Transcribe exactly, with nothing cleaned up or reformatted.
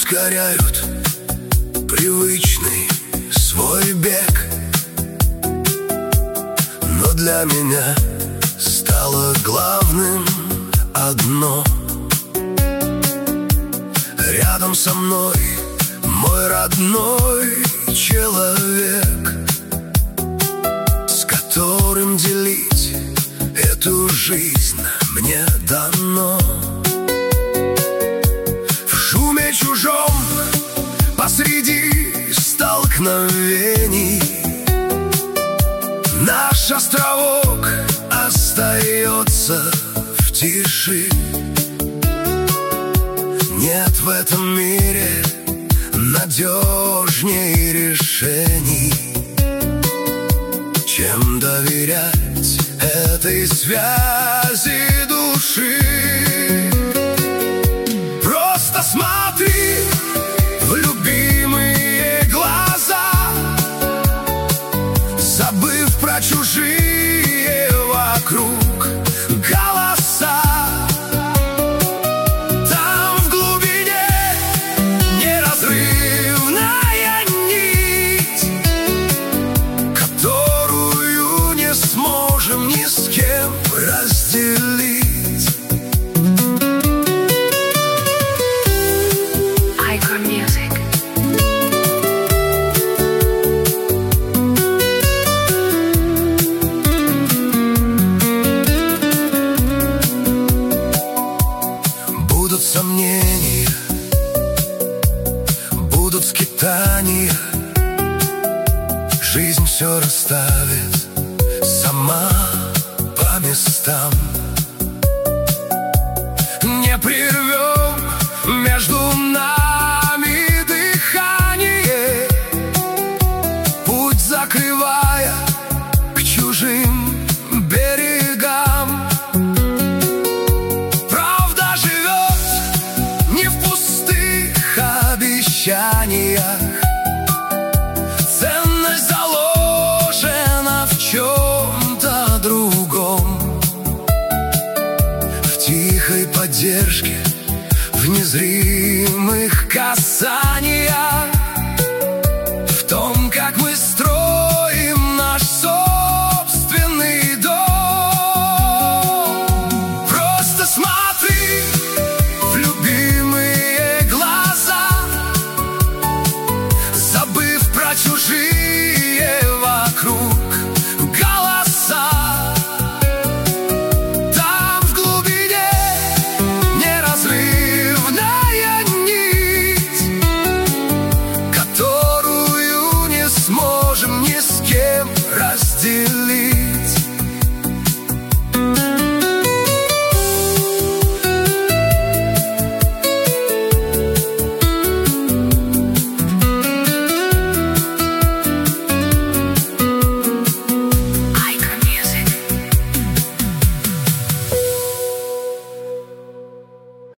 ускоряют привычный свой бег. Но для меня стало главным одно: рядом со мной мой родной человек, с которым делить эту жизнь мне дано. В шуме чужом, посреди столкновений, наш островок остается в тиши. Нет в этом мире надежней решений, чем доверять этой связи души. Просто смотри в любимые глаза, забыв про чужие вокруг голоса. Там в глубине неразрывная нить, которую не сможем ни с кем разделить. Айкор Music. Будут сомнения, будут скитания, жизнь все расставит сама по местам. Не прервем между нами дыхание, путь закрывая к чужим берегам. Правда живет не в пустых обещаниях, ценность заложена в чем-то другом, в тихой поддержке, в незримых касаниях, в том, как мы строим наш собственный дом. Просто смотри в любимые глаза, забыв про чужие вокруг голоса. Там в глубине неразрывная нить, которую не сможем ни с кем разделить.